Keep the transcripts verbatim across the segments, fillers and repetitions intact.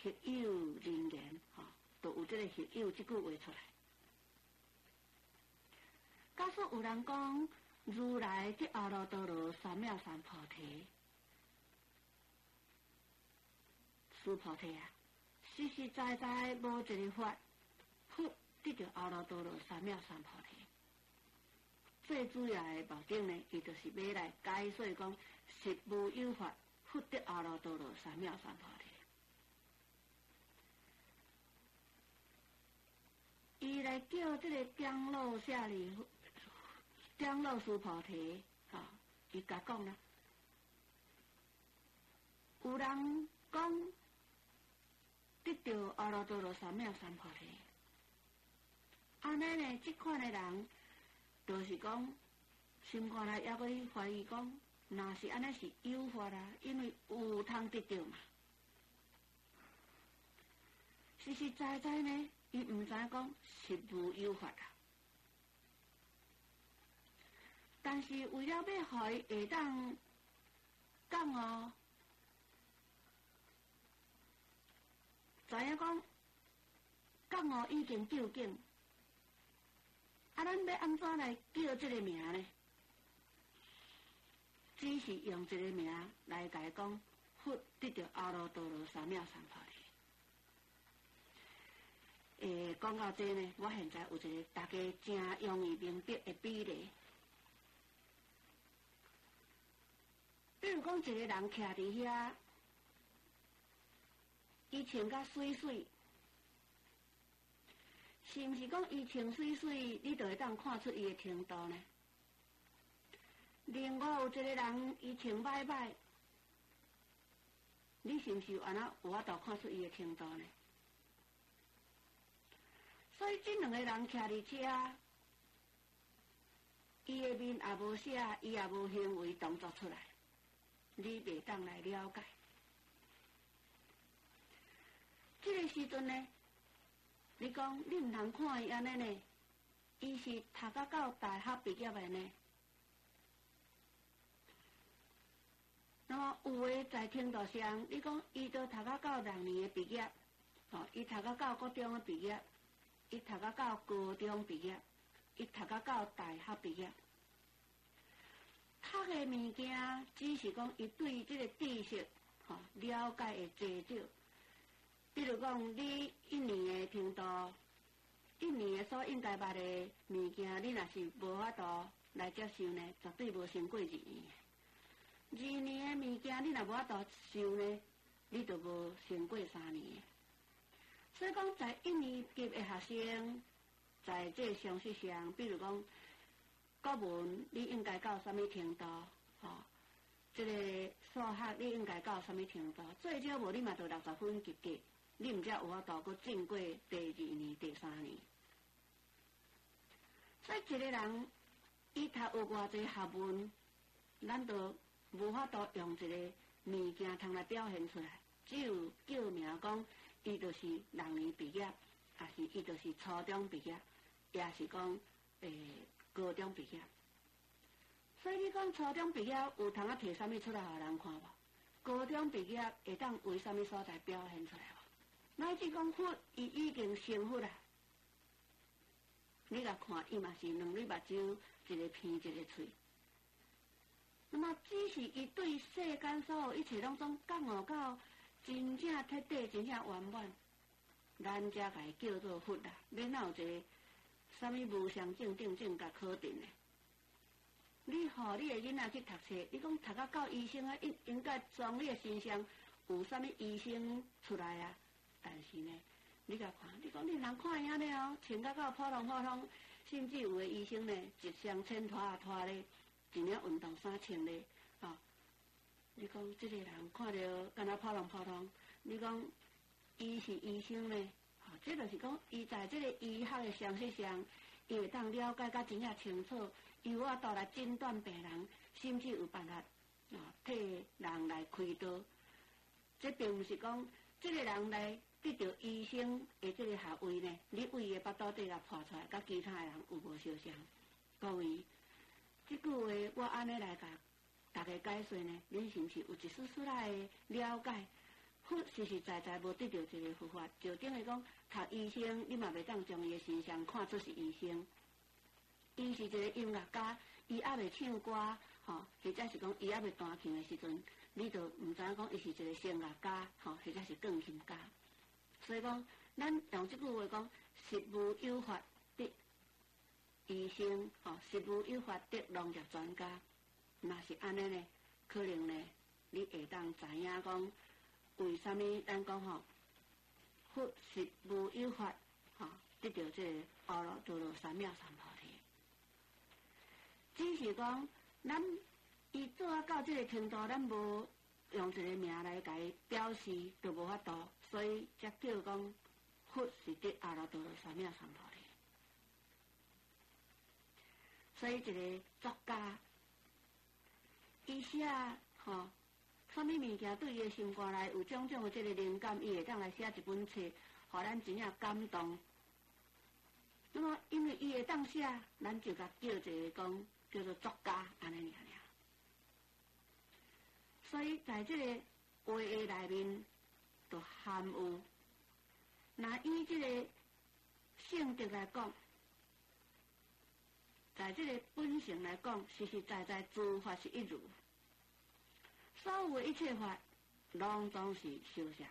学有人言，吼、哦，都有这个学有这句话出来。假使有人讲如来即阿耨多罗三藐三菩提，须菩提啊，实实在在无一个法，佛得到阿耨多罗三藐三菩提。最主要的目的呢，伊就是要来解说讲，实无有法，佛得阿耨多罗三藐三菩提。伊来叫这个江洛舍利江洛须菩提，哈、哦，伊甲讲啦，有人讲得到阿耨多罗三藐三菩提，安尼呢，这款的人。就是讲，心肝内还佫怀疑讲，若是安尼是有法啦，因为有通得到嘛。实实在在呢，伊毋知讲是无有法啦。但是为了要互伊会当讲哦，知影讲讲哦已经究竟。啊，咱要安怎来叫这个名呢？只是用这个名来甲伊讲，佛得到阿耨多罗三藐三菩提。诶，讲到这呢，我现在有一个大家真容易明白的比例。比如讲，一个人徛伫遐，伊穿甲水水。是毋是讲伊穿水水，你就会当看出伊的程度呢？另外有一个人伊穿歹歹，你是毋是有安那有法度看出伊的程度呢？所以这两个人徛伫遮，伊的面也无写，伊也无行为动作出来，你袂当来了解。这个时阵呢？你讲你毋通看伊安尼呢？伊是读甲到大学毕业的呢。那么有诶在程度上，你讲伊都读甲到六年的毕业，哦，伊读甲到国中的毕业，伊读甲到高中毕业，伊读甲到大学毕业。读的物件只是讲伊对这个知识，吼、哦、了解的济少。比如讲，你一年的程度，一年的所应该捌的物件，你若是无法度来接受呢，绝对无胜过二年。二年的物件，你若无法度受呢，你就无胜过三年。所以讲，在一年级的学生，在这常识上，比如讲，国文你应该到什么程度？吼、哦，这个数学你应该到什么程度？最少无你嘛就六十分及格。你毋才有法度搁进过第二年、第三年，所以一个人伊读有偌济学问，咱都无法度用一个物件通来表现出来，只有叫名讲伊就是六年毕业，还是伊就是初中毕业，也是讲诶高中毕业。所以你讲初中毕业有通啊摕啥物出来互人看无？高中毕业会当为啥物所在表现出来无？乃至讲佛，伊已经成佛啦。你来看，伊嘛是两粒目睭，一个鼻，一个喙。那么，只是伊对世间所有一切拢总感悟到真正彻底、真正圆满，咱才甲伊叫做佛啦。免哪有一个啥物无上正正正甲考定的？你互你的囡仔去读册，你讲读到到医生啊，应应该从你的身上有啥物医生出来啊？但是呢，你甲看，你讲你人看影咧哦，穿甲到普通普通，甚至有的医生呢，一双衬拖啊拖咧，一领运动衫穿咧，哦，你讲这个人看到敢若普通普通，你讲伊是医生呢，哦，这就是讲伊在这个医学的常识上，伊会当了解甲真正清楚，有法度来诊断病人，甚至有办法啊替人来开刀。这并不是讲这个人来得到医生的这个学位呢，你为伊的腹肚底来破出来，甲其他的人有无相像？各位，这句话我安尼来甲大家解说呢，恁是不是有一丝丝来的了解？ 佛实实在在无得到一个佛法，就等于讲读医生，你嘛袂当将伊的形象看出是医生。伊是一个音乐家，伊还袂唱歌，吼，或者是讲伊还袂弹琴的时阵，你就毋知影讲伊是一个声乐家，吼，或者是钢琴家。所以讲，咱用即句话讲，实无有法得医生，吼，实无有法得农业专家。若是安尼呢，可能呢，你会当知影讲，为什么咱讲吼，佛实无有法，吼，得到这个阿耨多罗三藐三菩提。只是讲，咱伊做啊到这个程度，咱无用一个名来甲伊表示，就无法度，所以才叫讲佛是得阿耨多罗三藐三菩提。所以一个作家，伊写吼，什么物件对伊的心肝内有种种的这个灵感，伊会当来写一本册，互咱真正感动。那么因为伊会当写，咱就甲叫一个讲。叫做作家，安尼尔尔。所以在这个话的内面，就含有，那以这个性质来讲，在这个本性来讲，实实在在诸法是一如，所有的一切法，拢总是相像。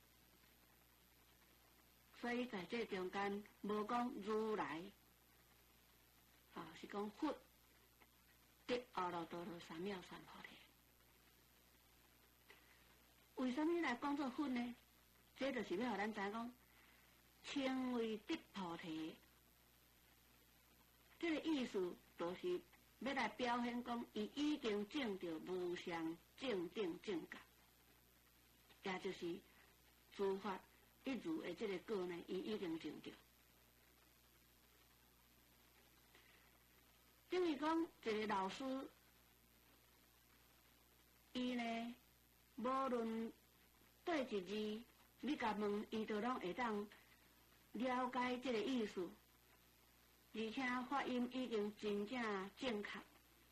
所以在这中间，无讲如来，啊，是讲佛。得阿耨多罗三藐三菩提，为什么来讲做佛呢？这就是要互咱知讲，称为得菩提，这个意思就是要来表现讲，伊已经证到无上正定正觉，也就是诸法一如的这个果呢，伊已经证到。等于讲一个老师，伊呢，无论对一字，你甲问，伊都拢会当了解这个意思，而且发音已经真正正确。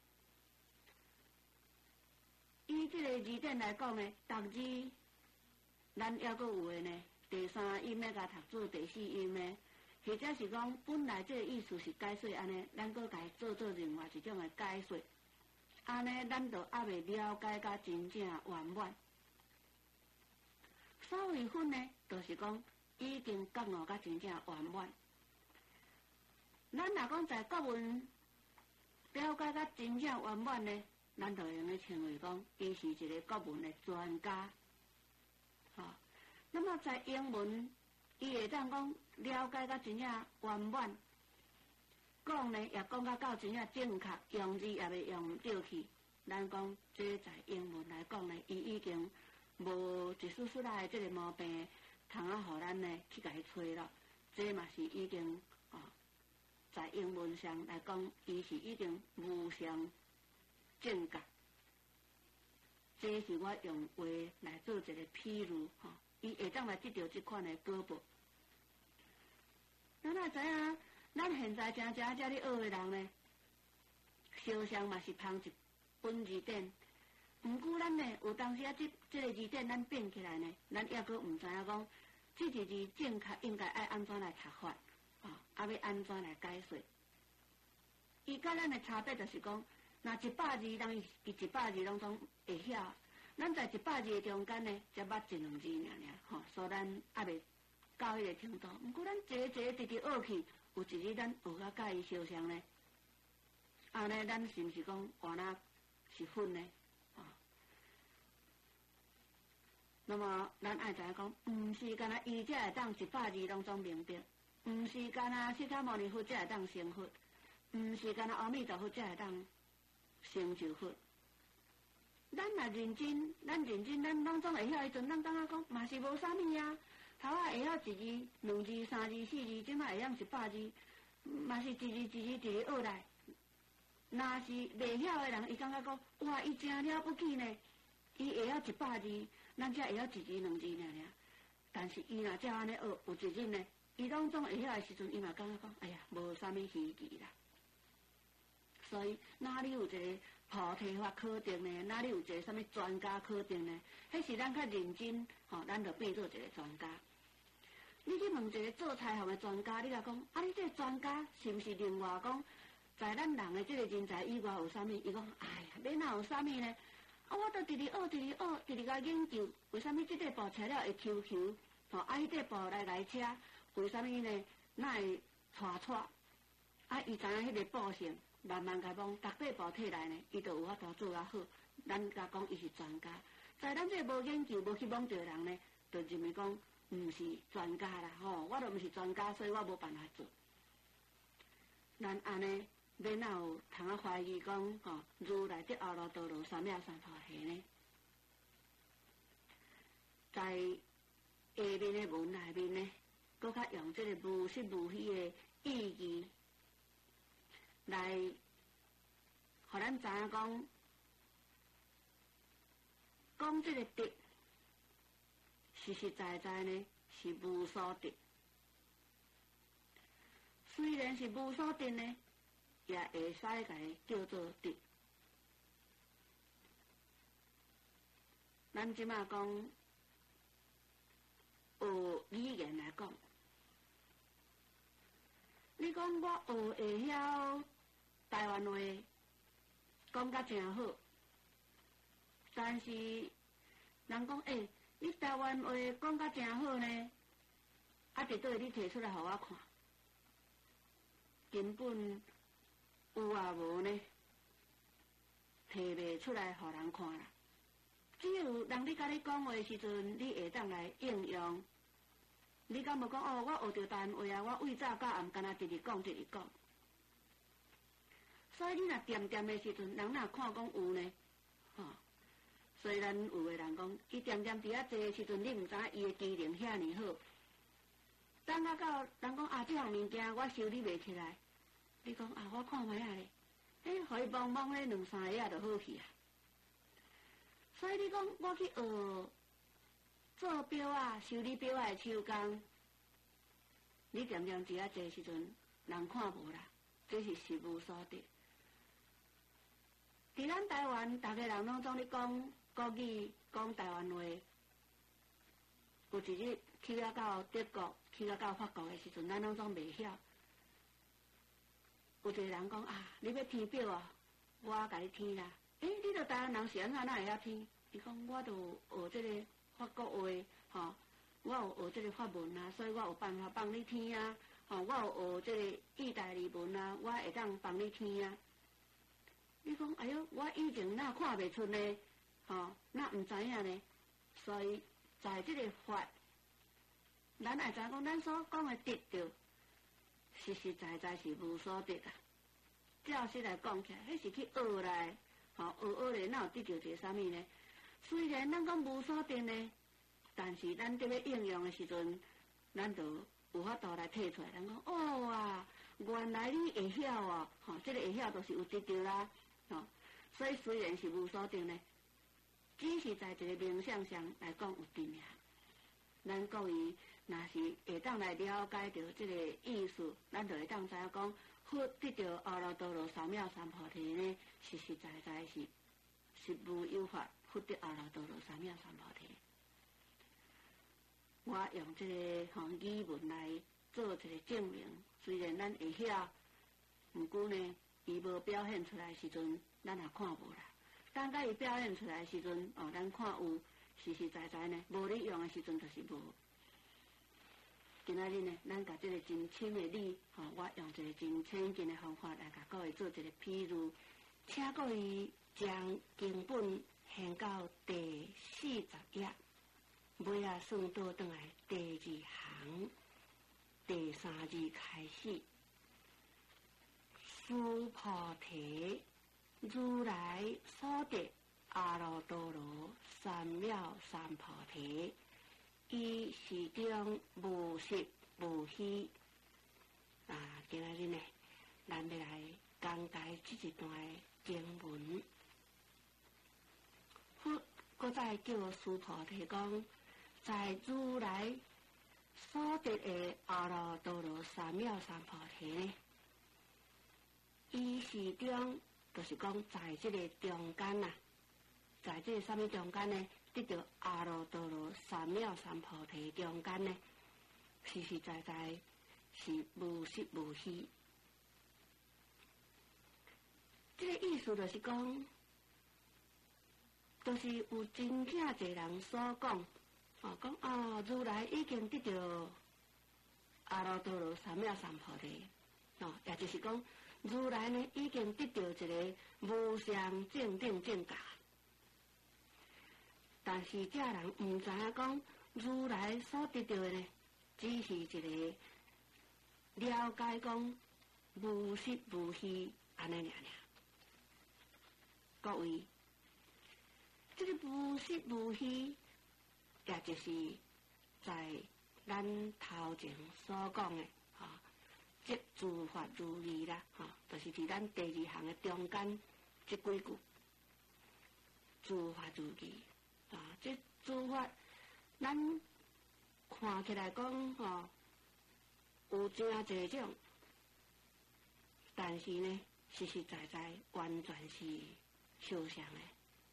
以这个字典来讲呢，逐字咱还阁有的呢，第三音要甲读做第四音的。或者是讲，本来这个意思是解说安尼，咱搁家做做另外一种的解说，安尼咱就还未了解甲真正圆满。所谓分呢，就是讲已经觉悟甲真正圆满。咱若讲在国文了解甲真正圆满呢，咱就用来称为讲，伊是一个国文的专家。好、哦，那么在英文。伊会当讲了解甲真正圆满，讲呢也讲甲到真正正确，用字也袂用对去。咱讲这在英文来讲呢，伊已经无一丝丝仔的这个毛病，通啊，互咱呢去甲伊找了。这嘛是已经哦，在英文上来讲，伊是已经无上正觉。这是我用话来做一个譬如吼。哦，伊会当来得到这款的果报。咱也知影，咱现在正正遮咧学的人呢，烧香嘛是捧一本字典。毋过咱呢，有当时啊，这这个字典咱变起来呢，咱抑阁毋知影讲，这个字正确应该爱安怎来读法，啊，啊要安怎来解说。伊甲咱的差别就是讲，若一百字，人伊伊一百字拢总会晓。咱在一百字的中间呢，才捌一两字尔尔，吼，所以咱还未到迄个程度。毋过咱一个一个直直学去，有一日咱学到介意烧香呢，安尼咱是毋是讲换那是分呢？啊，那么咱爱知影讲，毋是干那伊才会当一百字拢总明白，毋是干那释迦牟尼佛才会当成佛，毋是干那阿弥陀佛才会当成就佛。咱若认真，咱认真，咱拢总会晓。迄阵，咱感觉讲嘛是无啥物啊。头仔会晓一字、两字、三字、四字，即摆会晓一百字，嘛是一字一字一直学来。若是袂晓的人，伊感觉讲哇，伊真了不起呢。伊会晓一百字，咱才会晓一字两字尔尔。但是伊若照安尼学，有一日呢，伊拢总会晓的时阵，伊嘛感觉讲，哎呀，无啥物稀奇啦。所以哪里有一个菩提法考定呢？哪里有一个什么专家考定呢？迄是咱较认真，吼、哦，咱就变做一个专家。你去问一个做菜行的专家，你甲讲，啊，你这个专家是毋是另外讲，在咱人的这个人才以外有啥物？伊讲，哎呀，你哪有啥物呢？啊，我都直直学，直直学，直直甲研究，为啥物这块布材料会 Q Q？ 吼、哦，啊，迄块布来来车，为啥物呢？哪会拖拖？啊，伊知影迄个布性，慢慢甲讲，逐块布摕来呢，伊就有法度做较好。咱甲讲，伊是专家。在咱这无研究、无去摸着的人呢，就认为讲。毋是专家啦，吼、哦！我都毋是专家，所以我无办法做。咱安尼，要哪有通啊怀疑讲，吼、哦，如来这阿耨多罗三藐三菩提呢？在下面的文内面呢，搁较用这个无实无虚的意义来，互咱知影讲，讲这个德。实实在在呢，是无所得。虽然是无所得呢，也会使甲伊叫做得。咱即马讲学语言来讲，你讲我学会晓台湾话，讲甲真好，但是人讲诶。欸你台湾话讲甲真好呢，啊，伫倒你摕出来互我看，根本有啊无呢，摕袂出来互人看啦。只有人你甲你讲话时阵，你会当来应用。你敢无讲哦？我学着台湾话啊，我为早到暗干那直直讲直直讲。所以你若掂掂的时阵，人若看讲有呢，吼、哦。所以咱有个人讲，伊点点伫遐坐的时阵，你毋知伊的机灵遐尼好。等啊到人讲啊，这项物件我修理袂起来，你讲啊，我看卖啊咧，诶，互伊摸摸咧两三下就好去啊。所以你讲我去学做表啊、修理表啊的手工，你点点伫遐坐的时阵，人看无啦，这是实无所得。伫咱台湾，逐个人拢总咧讲。国语讲台湾话，有一日去啊到德国，去啊到法国的时阵，咱拢总袂晓。有一个人讲啊，你要填表啊，我甲你填啦。诶、欸，你著台湾人是安怎哪会晓填？伊讲我著学这个法国话，吼、哦，我有学这个法文啊，所以我有办法帮你填啊。吼、哦，我有学这个意大利文啊，我会当帮你填啊。你讲哎哟，我以前哪看袂出呢？哦，那毋知影呢，所以在这个法，咱会知讲，咱所讲的得着，实实在在是无所得啊。照实来讲起来，迄是去学来，吼、哦、学学来，哪有得着一个啥物呢？虽然咱讲无所得呢，但是咱伫要应用的时阵，咱就有法度来摕出来。人讲哦啊，原来你会晓哦，吼、哦，这个会晓就是有得着啦，吼、哦。所以虽然是无所得呢。只是在一个名相上来讲有得名，咱各位若是会当来了解到这个意思，咱就会当知影讲，佛得到阿耨多罗三藐三菩提呢，实实在在是实无有法，佛得阿耨多罗三藐三菩提。我用这个吼语文来做一个证明，虽然咱会晓，毋过呢，伊无表现出来时阵，咱也看无啦。等甲伊表现出来的时阵，哦，咱看有实实在在呢，无你用的时阵就是无。今仔日呢，咱甲这个真深的理，吼、哦，我用一个真浅近的方法来甲各位做一个譬如，请各位将经本掀到第四十页，尾啊算倒转来第二行，第三字开始，苏菩提。如来所得阿耨多罗三藐三菩提，伊是中无实无虚。啊，今仔日呢，咱要来讲解这一段的经文。佛搁再叫苏菩提讲，在如来所得的阿耨多罗三藐三菩提呢，伊是中就是讲在这个中间呐、啊，在这个什么中间呢？得到阿耨多罗三藐三菩提中间呢，实实在在是无实无虚。这个意思就是讲，就是有真正侪人所讲，哦，讲哦，如来已经得到阿耨多罗三藐三菩提，哦，也就是讲，如来呢已经得到一个无上正等正觉。但是这人唔知影讲，如来所得到的呢，只是一个了解讲无实无虚安尼尔尔。各位，这个无实无虚，也就是在咱头前所讲的，哈、哦，即诸法如义啦，哈、哦，就是伫咱第二行的中间这几句，诸法如义。啊，这诸法，咱看起来讲吼、哦，有真侪种，但是呢，实实在在完全是相像的。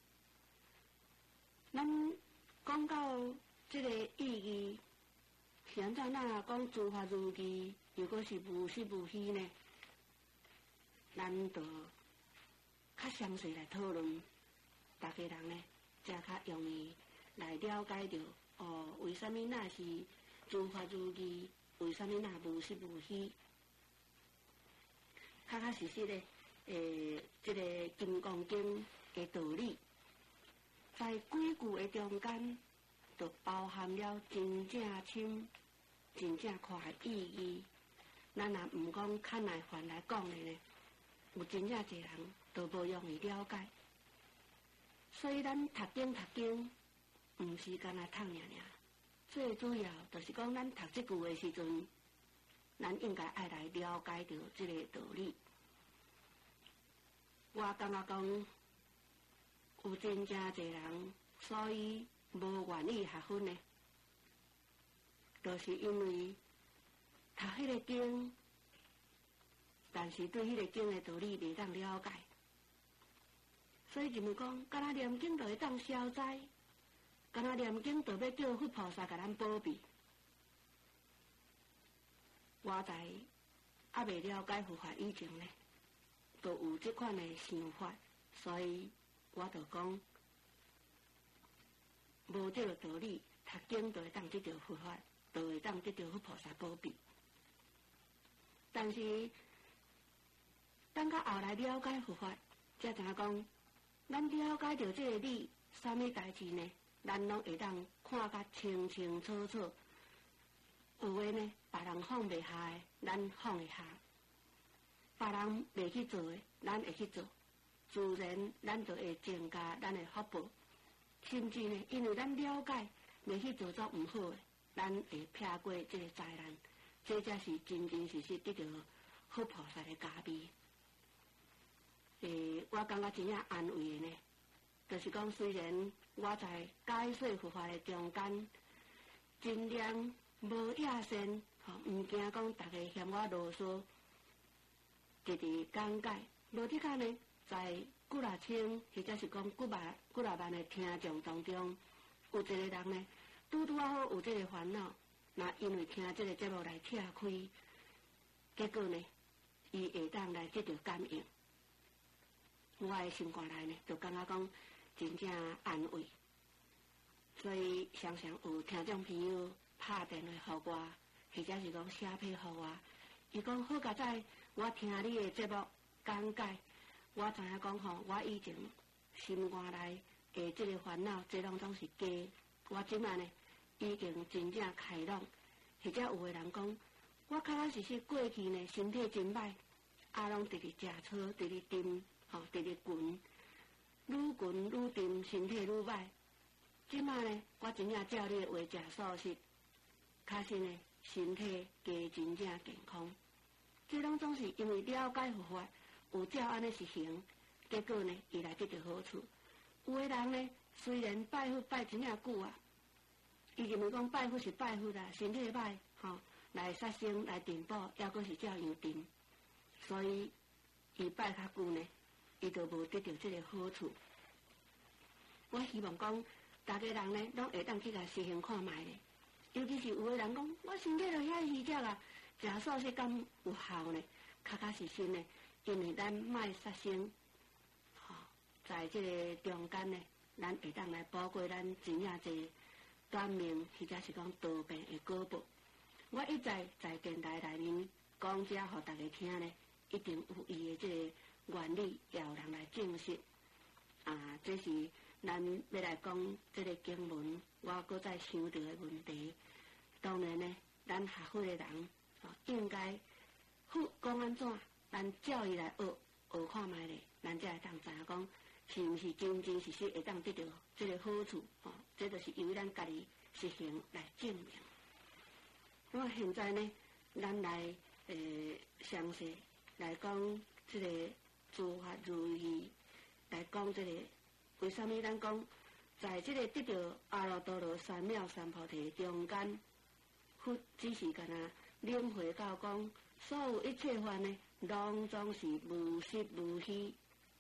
咱讲到这个意义，现在那讲诸法如义，如果是无实无虚呢，咱就较详细来讨论，大家人呢。才较容易来了解到哦，为什么那是诸法如义？为什么那无实无虚？确确实实的，诶，这个《金刚经》的道理，在几句的中间，就包含了真正深、真正宽的意义。咱若唔讲看来反来讲的呢，有真正侪人都无容易了解。所以咱读经读经，毋是干那读尔尔，最主要就是讲咱读这句的时阵，咱应该爱来了解到这个道理。我感觉讲，有真正侪人，所以无愿意学分呢，就是因为读迄个经，但是对迄个经的道理未当了解。所以就是讲，敢若念经就会当消灾，敢若念经就要叫佛菩萨甲咱保庇。我在还未了解佛法以前呢，都有这款的想法，所以我就讲，无这个道理，读经就会当得到佛法，就会当得到佛菩萨保庇。但是，等到后来了解佛法，才知影讲。咱了解到这个理，啥物代志呢？咱拢会当看甲清清楚楚。有诶呢，别人放袂下诶，咱放会下；别人袂去做诶，咱会去做。自然，咱就会增加咱诶福报。甚至呢，因为咱了解袂去做作毋好诶，咱会撇过这个灾难。这才是真真实实得到佛菩萨诶加庇。诶，我感觉真正安慰的呢，就是讲虽然我在解说佛法的中间，尽量无野心，吼，唔惊讲大家嫌我啰嗦，直直讲解。无即个呢，在几若千或者是讲几万、几若万的听众当中，有一个人呢，拄拄啊好有这个烦恼，那因为听这个节目来拆开，结果呢，伊会当来得到感应。我的心肝内呢，就感觉讲真正安慰，所以常常有听众朋友拍电话给我，或者是讲写批给我，伊讲好佳哉，我听你的节目讲解，我知影讲吼，我以前心肝内的这个烦恼，这拢总是假，我即摆呢已经真正开朗，或者有个人讲，我确确实实过去呢身体真歹，啊拢直直食草，直直沉。吼，直直滚，愈滚愈沉，身体愈歹。即摆呢，我真正照你的话食素食，确实呢，身体加真正健康。这拢总是因为了解佛法，有照安尼实行，结果呢，伊来得到好处。有个人呢，虽然拜佛拜真正久啊，伊认为讲拜佛是拜佛啦，身体歹，吼，来杀生来订报，抑阁是照样订，所以伊拜较久呢。 伊就无得到这个好处。我希望讲，大家人呢，拢会当去甲实行看卖咧。尤其是有个人讲，我身体就遐虚弱啊，食素食敢有效呢？确确实实呢，因为咱卖杀生，吼、哦，在这个中间呢，咱会当来保过咱真正侪短命或者是讲多病的果报。我一再在电台内面讲遮，互大家听呢，一定有伊的这个原理，也有人来证实。啊，这是咱要来讲这个经文，我搁再想到的问题。当然呢，咱学佛的人哦，应该佛讲安怎，咱照伊来学学看卖咧，咱才会当知影讲是毋是真真实实会当得到这个好处哦。这就是由咱家己实行来证明。那么现在呢，咱来诶详细来讲这个诸法如意，来讲这个为什么咱讲在这个得到阿耨多罗三藐三菩提中间，佛只是干那领会到讲，所有一切法呢，拢总是无实无虚。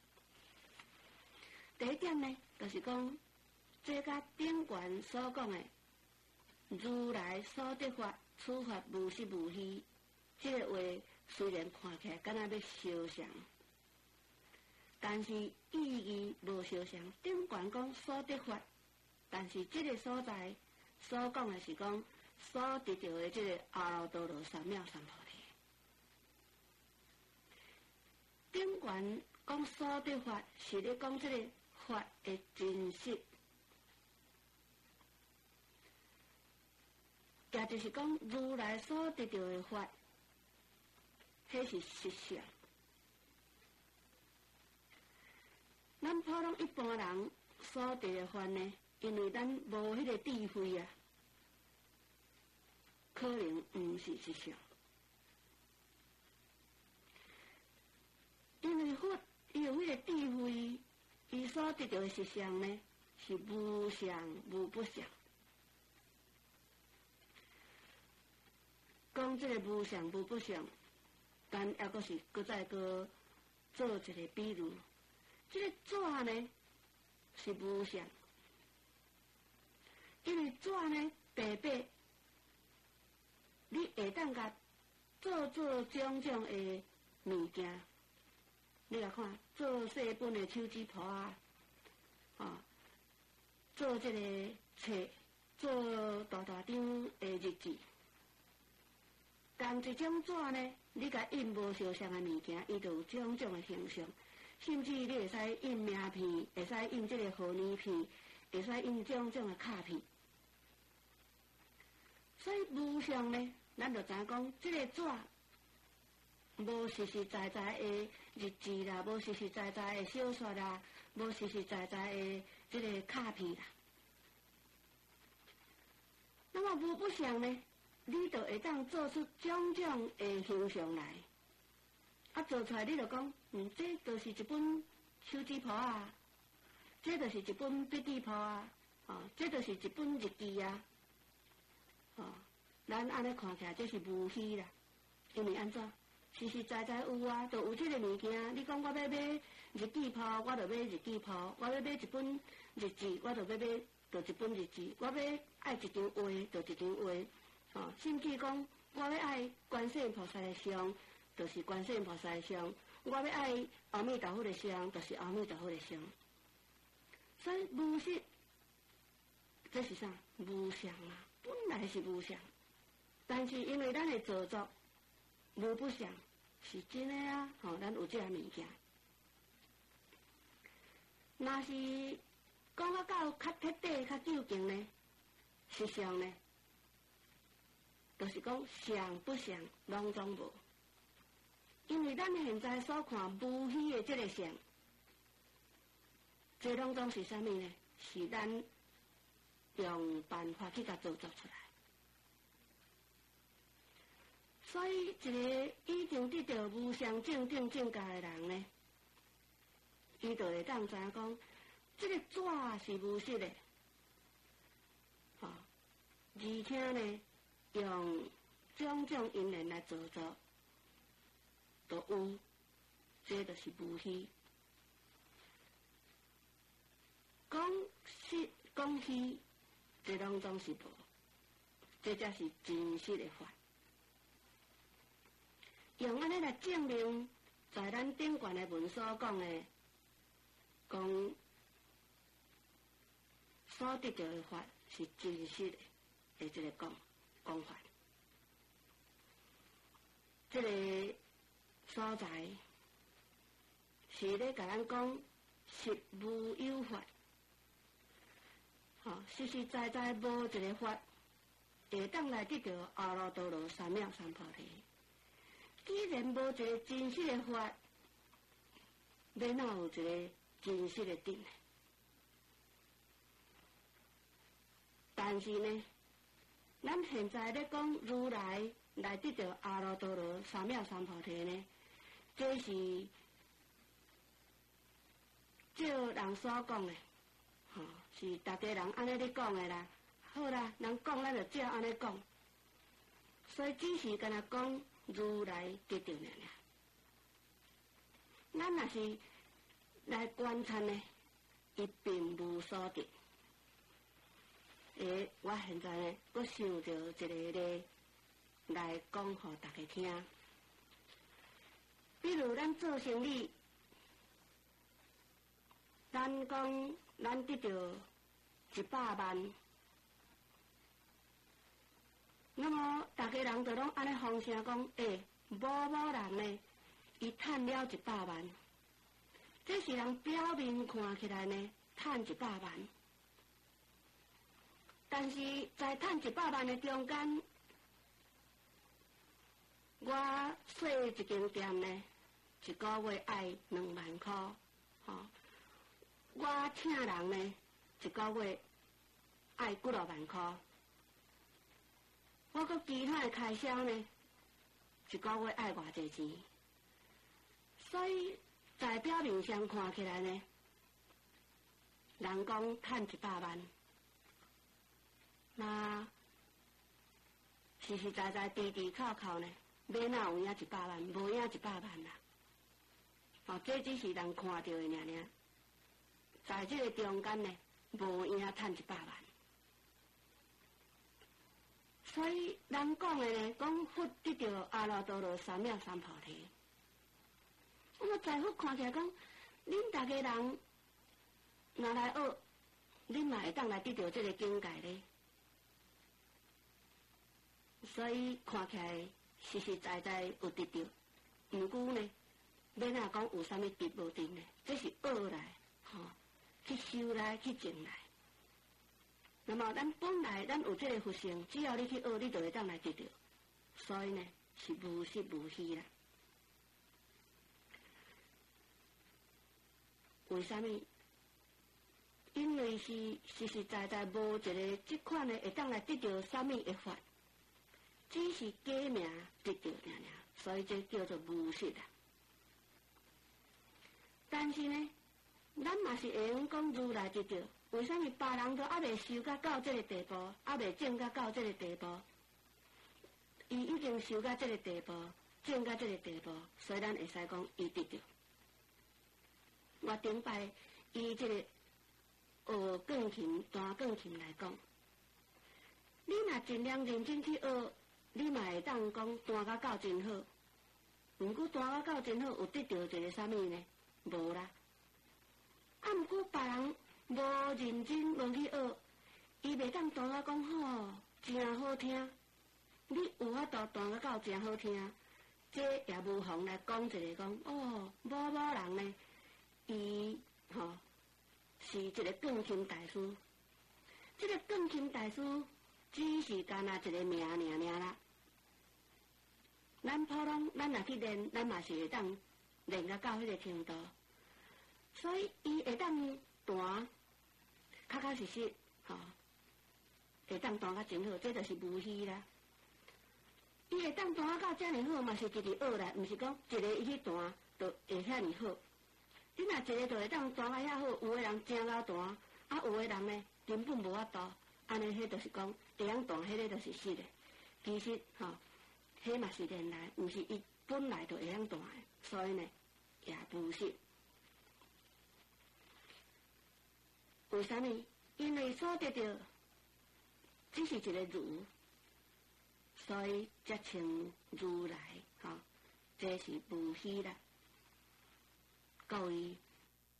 第一点呢，就是讲，这甲顶悬所讲的如来所得法，此法无实无虚，这个话虽然看起来敢若要相像，但是意义无相像。顶悬讲所得法，但是这个所在所讲的是讲所得到的这个阿耨多罗三藐三菩提。顶悬讲所得法，是咧讲这个法的真实，也就是讲如来所得到的法，迄是实相。咱普通一般人所得的法呢，因为咱无迄个智慧啊，可能毋是实相。因为佛伊有迄个智慧，伊所得到的实相呢，是无相无不相。讲这个无相无不相，但也阁是搁再搁做一个比喻。这个纸呢是无相，因为纸呢白白，你会当甲做做种种的物件。你来看，做细本的手指簿啊，哦，做这个册，做大大张的日记。但一种纸呢，你甲印无相像的物件，伊就有种种的形象。甚至你会使印名片，会使印这个贺年片，会使印种种的卡片。所以无相呢，咱就知影讲，这个纸无实实在在的日记啦，无实实在在的小说啦，无实实在在的这个卡片啦。那么无不相呢，你就会当做出种种的形象来。啊，做出来你就讲，嗯，这就是一本手指簿啊，这就是一本笔记簿啊，哦，这就是一本日记啊，哦，咱安尼看起来这是无虚啦，因为安怎？实实在在有啊，就有这个物件。你讲我要买日记簿，我就买日记簿；我要买一本日记，我就要买就一本日记；我要爱一张画，就一张画。哦，甚至讲我要爱观世音菩萨的像，就是观世音菩萨的像；我要爱阿弥陀佛的像，就是阿弥陀佛的像。所以无实，这是啥？无相啊，本来是无相，但是因为咱的造作无不相。是真的啊！吼、哦，咱有这样物件。若是讲啊到较彻底、较究竟呢，实相呢，就是讲相不相，拢总无。因为咱现在所看无虚的这个相，这拢总是啥物呢？是咱用办法去甲造作出来。所以，一个已经得到无相正定境界的人呢，伊就会当知影讲，这个纸是无实的，哦，而且呢，用种种因缘来造作，都有，这就是无虚。 讲实讲虚，这拢总是无，这才是真实的法。用安尼来证明，在咱顶悬的文所讲的，讲所得到的法是真实的，的这个讲讲法。这个所在是咧甲咱讲实无有法，吼、哦，实实在在无一个法会当来得到阿耨多罗三藐三菩提。既然无一个真实的法，要哪有一个真实的定呢？但是呢，咱现在咧讲如来来得到阿耨多罗三藐三菩提呢，这是照人所讲的，吼、哦，是大家人安尼咧讲的啦。好啦，人讲咱就照安尼讲，所以只是干那讲如来得到尔尔。咱若是来观察呢，伊并无所得。诶，我现在呢，我想到一个咧。来讲，互大家听。比如咱做生意，咱讲咱得到一百万，那么大家人就拢安尼风声讲，诶，某某人呢，伊赚了一百万，这是人表面看起来呢，赚一百万，但是在赚一百万的中间，我洗一间店呢，一个月爱两万块，吼、哦。我请人呢，一个月爱几落万块。我搁其他的开销呢，一个月爱偌济钱。所以在表面上看起来呢，人讲赚一百万，那实实在在、滴滴扣扣呢。要哪有影一百万？无影一百万啦！哦，这只是人看到的尔尔，在这个中间呢，无影赚一百万。所以人讲的呢，讲佛得到阿耨多罗三藐三菩提。那么在佛看起来讲，恁大家人拿来学，恁嘛会当来得到这个境界咧。所以看起来。实实在在有得到，毋过呢，要哪讲有啥物得无得呢？这是学来，吼、哦，去修来，去证来。那么咱本来咱有这个佛性，只要你去学，你就会当来得到。所以呢，是无实无虚啦。为啥物？因为是实实在在无一个这款的会当来得到啥物的法。只是假名得到尔尔，所以这叫做无实啦。但是呢，咱嘛是会用讲如来得到，为什么别人都还未修到到这个地步，还未证到到这个地步？伊已经修到这个地步，证到这个地步，所以咱会使讲伊得到。我顶摆以这个学钢琴、弹钢琴来讲，你若尽量认真去学。你嘛会当讲弹甲到真好，毋过弹甲到真好，有得到一个啥物呢？无啦。啊，毋过别人无认真无去学，伊袂当弹甲讲吼真好听。你有法度弹甲到真好听，这也无妨来讲一个讲哦，某某人呢，伊吼、哦、是一个钢琴大师。这个钢琴大师只是干那一个名尔尔啦。咱普通，咱若去练，咱嘛是会当练到到迄个程度。所以伊会当弹，确确实实，吼、哦，会当弹甲真好，这就是无虚啦。伊会当弹到遮尔好，嘛是直直学来，毋是讲一个伊去弹就会遐尔好。你若一个就会当弹甲遐好，有个人正够弹，啊有个人呢根本无法度，安尼迄就是讲会晓弹，迄个就是实的。其实吼。哦迄嘛是练来，毋是伊本来就会晓弹的，所以呢，也无实。 为啥呢？因为所得到只是一个如，所以才称如来。吼、哦，这是无虚啦。各位